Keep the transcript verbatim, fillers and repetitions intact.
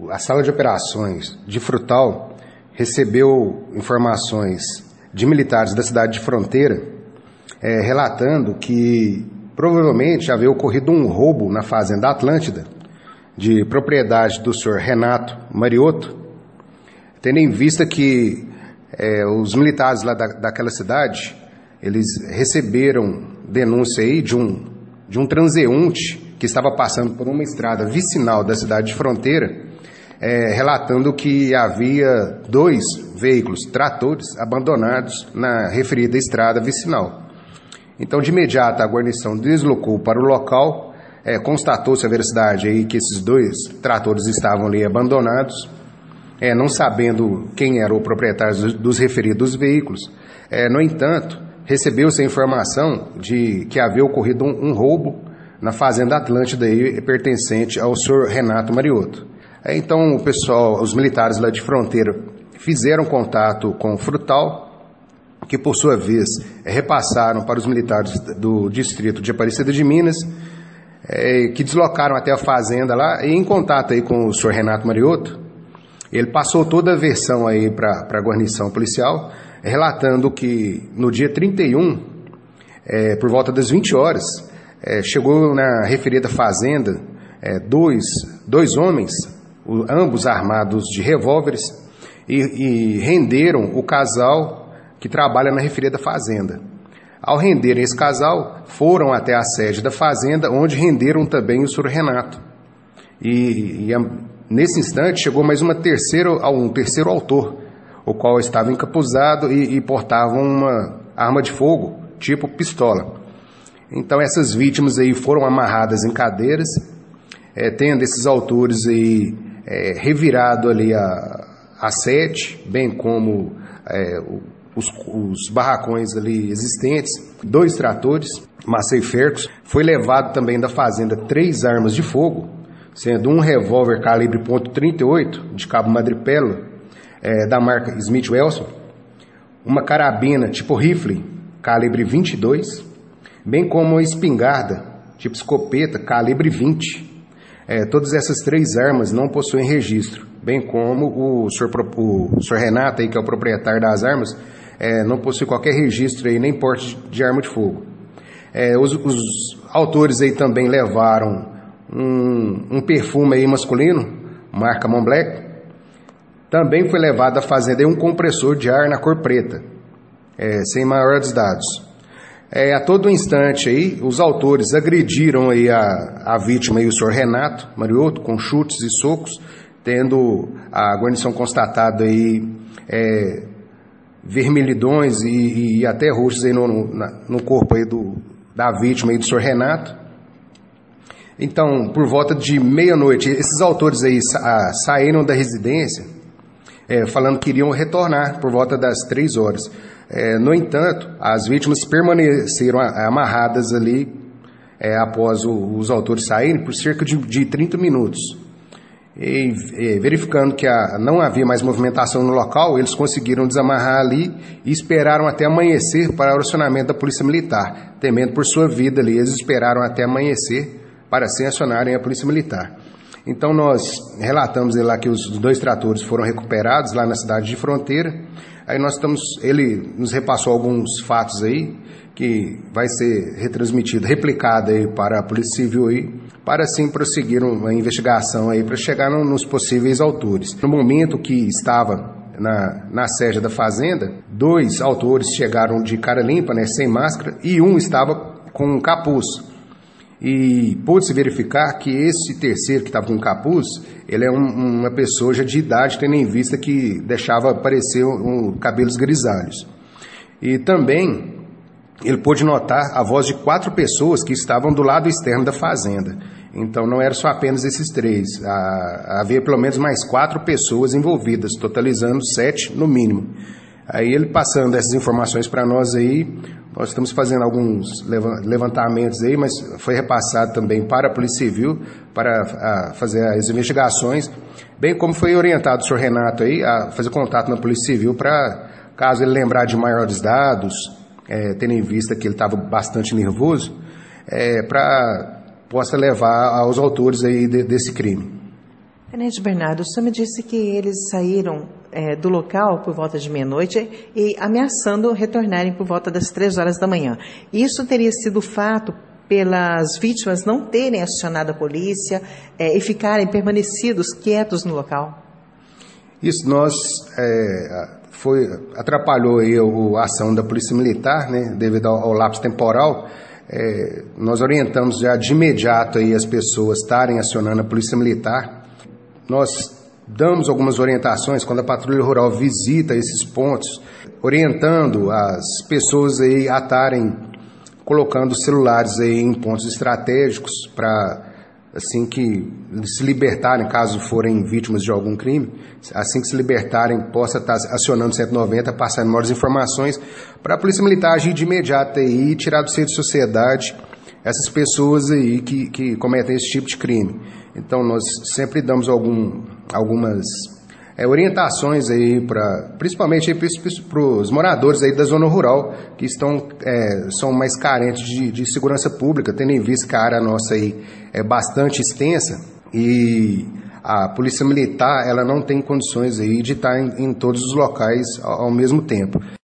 a sala de operações de Frutal recebeu informações de militares da cidade de Fronteira, é, relatando que provavelmente havia ocorrido um roubo na fazenda Atlântida, de propriedade do senhor Renato Mariotto, tendo em vista que é, os militares lá da, daquela cidade, eles receberam denúncia aí de um, de um transeunte que estava passando por uma estrada vicinal da cidade de Fronteira, é, relatando que havia dois veículos, tratores, abandonados na referida estrada vicinal. Então, de imediato, a guarnição deslocou para o local, é, constatou-se a veracidade aí que esses dois tratores estavam ali abandonados, é, não sabendo quem era o proprietário dos, dos referidos veículos. É, no entanto, recebeu-se a informação de que havia ocorrido um, um roubo na fazenda Atlântida aí, pertencente ao senhor Renato Mariotto. É, então, o pessoal, os militares lá de Fronteira fizeram contato com o Frutal, que por sua vez repassaram para os militares do distrito de Aparecida de Minas, é, que deslocaram até a fazenda lá, e em contato aí com o senhor Renato Mariotto, ele passou toda a versão aí para a guarnição policial, relatando que no dia trinta e um, é, por volta das vinte horas, é, chegou na referida fazenda é, dois, dois homens, o, ambos armados de revólveres, e, e renderam o casal que trabalha na referida fazenda. Ao renderem esse casal, foram até a sede da fazenda, onde renderam também o senhor Renato. E, e a, nesse instante chegou mais uma terceira, um terceiro autor, o qual estava encapuzado e, e portava uma arma de fogo, tipo pistola. Então essas vítimas aí foram amarradas em cadeiras, é, tendo esses autores aí é, revirado ali a, a sede, bem como é, o Os, os barracões ali existentes, dois tratores, maceifercos. Foi levado também da fazenda três armas de fogo, sendo um revólver calibre ponto trinta e oito, de cabo madrepérola, é, da marca Smith Wesson, uma carabina tipo rifle, calibre vinte e dois, bem como uma espingarda, tipo escopeta, calibre vinte. É, todas essas três armas não possuem registro, bem como o senhor, o senhor Renato, aí, que é o proprietário das armas, É, não possui qualquer registro aí, nem porte de arma de fogo. É, os, os autores aí também levaram um, um perfume aí masculino, marca Montblanc. Também foi levado à fazenda aí um compressor de ar na cor preta, é, sem maiores dados. É, a todo instante aí, os autores agrediram aí a, a vítima, aí, o senhor Renato Mariotto, com chutes e socos, tendo a guarnição constatado aí é, vermelhidões e, e até roxos aí no, no, no corpo aí do, da vítima aí do senhor Renato. Então, por volta de meia-noite, esses autores aí sa, saíram da residência é, falando que iriam retornar por volta das três horas. É, no entanto, as vítimas permaneceram amarradas ali é, após o, os autores saírem por cerca de, de trinta minutos. E, e, verificando que a, não havia mais movimentação no local, eles conseguiram desamarrar ali e esperaram até amanhecer para o acionamento da polícia militar, temendo por sua vida ali. Eles esperaram até amanhecer para assim acionarem a polícia militar. Então nós relatamos lá que os dois tratores foram recuperados lá na cidade de Fronteira. Aí nós estamos, ele nos repassou alguns fatos aí que vai ser retransmitido, replicado aí para a Polícia Civil aí, para assim prosseguir uma investigação aí para chegar no, nos possíveis autores. No momento que estava na, na sede da fazenda, dois autores chegaram de cara limpa, né, sem máscara, e um estava com um capuz. E pôde-se verificar que esse terceiro que estava com capuz, ele é um, uma pessoa já de idade, tendo em vista que deixava aparecer um, um, cabelos grisalhos. E também ele pôde notar a voz de quatro pessoas que estavam do lado externo da fazenda. Então não eram só apenas esses três, ah, havia pelo menos mais quatro pessoas envolvidas, totalizando sete no mínimo. Aí ele passando essas informações para nós aí, nós estamos fazendo alguns levantamentos aí, mas foi repassado também para a Polícia Civil para a, fazer as investigações, bem como foi orientado o senhor Renato aí a fazer contato na Polícia Civil para, caso ele lembrar de maiores dados, é, tendo em vista que ele estava bastante nervoso, é, para possa levar aos autores aí de, desse crime. Tenente Bernardo, o senhor me disse que eles saíram é, do local por volta de meia-noite e ameaçando retornarem por volta das três horas da manhã. Isso teria sido fato pelas vítimas não terem acionado a polícia é, e ficarem permanecidos quietos no local? Isso nós é, foi, atrapalhou aí a ação da Polícia Militar, né, devido ao, ao lapso temporal. É, nós orientamos já de imediato aí as pessoas estarem acionando a Polícia Militar. Nós damos algumas orientações quando a Patrulha Rural visita esses pontos, orientando as pessoas aí a estarem colocando celulares aí em pontos estratégicos para, assim que se libertarem, caso forem vítimas de algum crime, assim que se libertarem, possa estar acionando o cento e noventa, passando maiores informações para a Polícia Militar agir de imediato aí e tirar do seio de sociedade essas pessoas aí que, que cometem esse tipo de crime. Então, nós sempre damos algum, algumas é, orientações aí, pra, principalmente para os moradores aí da zona rural, que estão, é, são mais carentes de, de segurança pública, tendo em vista que a área nossa aí é bastante extensa e a Polícia Militar ela não tem condições aí de estar em, em todos os locais ao, ao mesmo tempo.